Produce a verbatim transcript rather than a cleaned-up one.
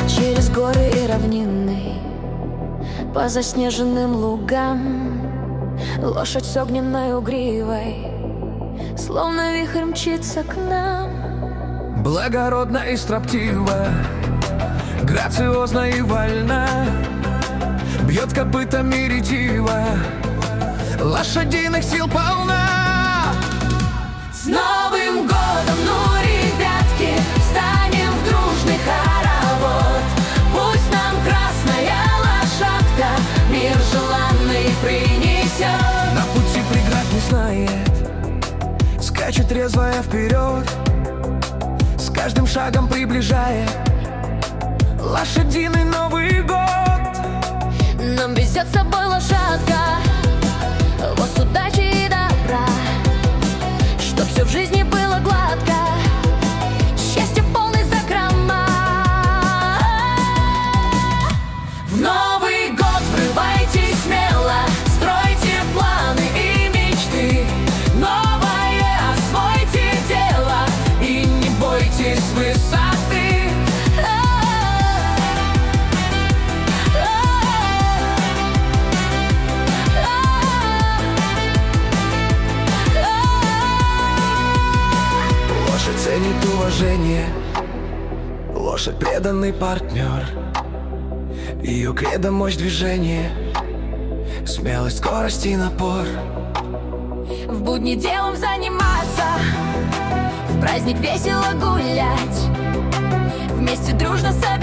через горы и равнины, по заснеженным лугам. Лошадь с огненной гривой словно вихрь мчится к нам. Благородно и строптиво, грациозно и вольно, бьет копытами ретиво, лошадиных сил полна. С Новым годом, ну, ребятки, встанем в дружный хоровод. Пусть нам красная лошадка мир желанный принесет. На пути преград не знает, скачет резвая вперед, с каждым шагом приближая лошадиный Новый год. Нам везет с собой лошадка, воз удачи и добра, чтоб все в жизни было гладко, счастье полный закрома. В Новый год врывайтесь смело, стройте планы и мечты. Новое освойте дело и не бойтесь высоты. Лошадь ценит уважение, лошадь преданный партнер. Ее кредо мощь движения, смелость, скорость и напор. В будни делом заниматься, в праздник весело гулять, вместе дружно собираться.